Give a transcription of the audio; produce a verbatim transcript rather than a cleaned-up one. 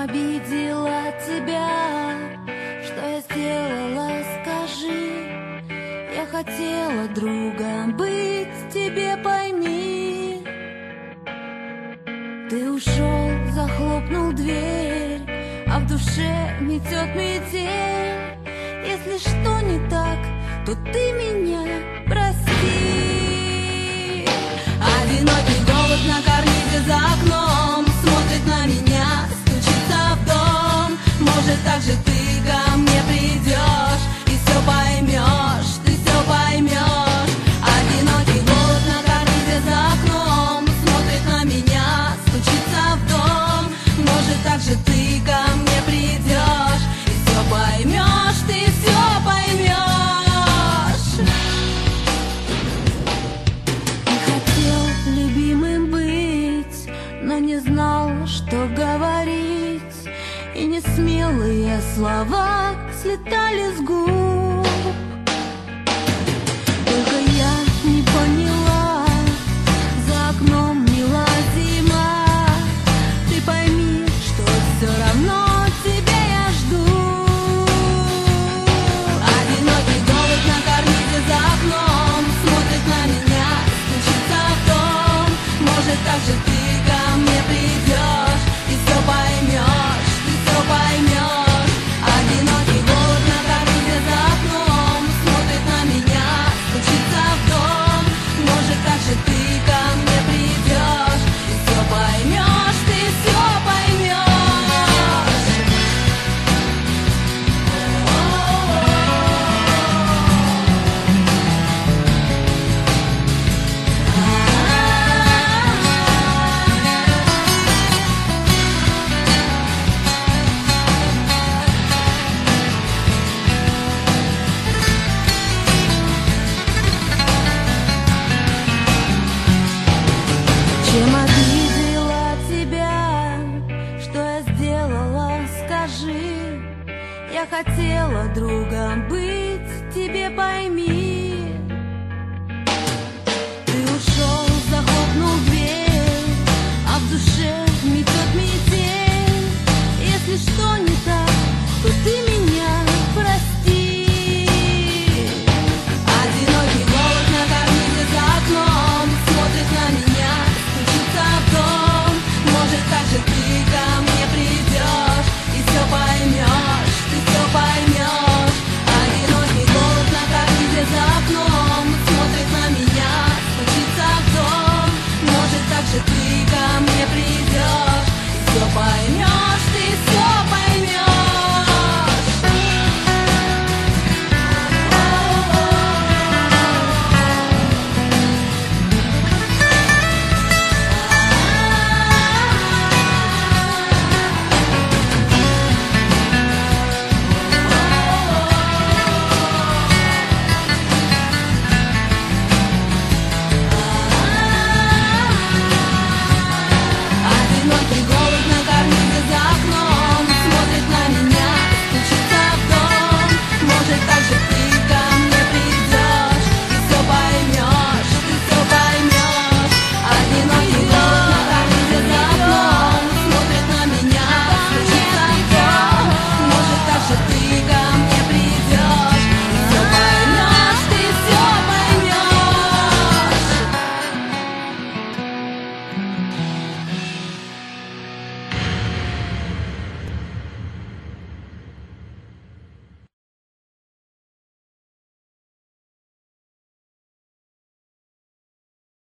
обидела тебя? Что я сделала, скажи? Я хотела другом быть, тебе пойми. Ты ушел, захлопнул дверь, а в душе метет метель. Если что не так, то ты меня прости. Одинокий голос на карнизе за окном смотрит на меня, стучится в дом. Может, так же ты ко мне придешь и все поймешь, ты все поймешь. Одинокий голос на карнизе за окном смотрит на меня, стучится в дом. Может, так же ты ко мне придешь и все поймешь, ты все поймешь. И хотел любимым быть, но не знал, что говорить, и несмелые слова слетали с губ.